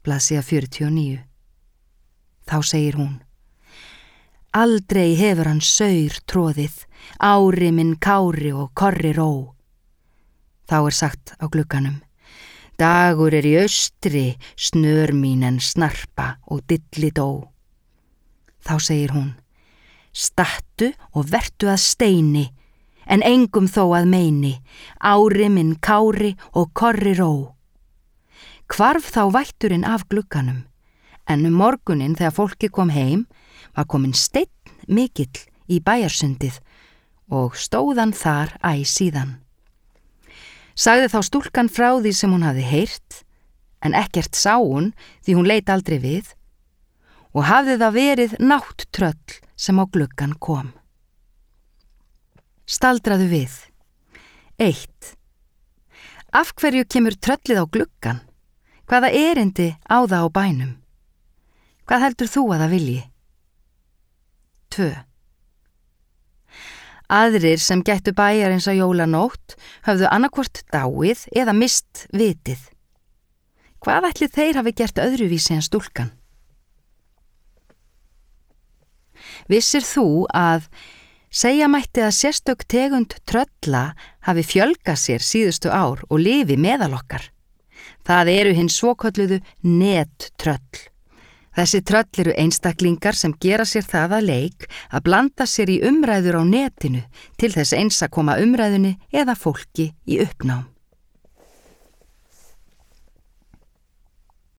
blaðsíða 49. Þá segir hún: Aldrei hefur hann saur tróðið, ári minn kári og korri ró. Þá er sagt á glugganum: Dagur er í austri, snör mín en snarpa og dilli dó. Þá segir hún: Stattu og vertu að steini, en engum þó að meini, ári minn kári og korri ró. Hvarf þá vætturinn af glugganum, en morguninn þegar fólki kom heim var kominn steinn mikill í bæjarsundið og stóðan þar æ síðan. Sagði þá stúlkan frá því sem hún hafði heyrt, en ekkert sá hún því hún leit aldrei við, og hafði það verið nátttröll sem á gluggan kom. Staldraðu við. 1. Af hverju kemur tröllið á gluggan? Hvaða erindi á það á bænum? Hvað heldur þú að það vilji? 2. Aðrir sem gættu bæjarins á jólanótt höfðu annarkvort dáið eða mist vitið. Hvað ætli þeir hafi gert öðruvísi en stúlkan? Vissir þú að segja mætti að sérstök tegund trölla hafi fjölgað sér síðustu ár og lifi meðal okkar? Það eru hins svokölluðu nettröll. Þessi tröll eru einstaklingar sem gera sér það að leik að blanda sér í umræður á netinu til þess eins að koma umræðunni eða fólki í uppnám.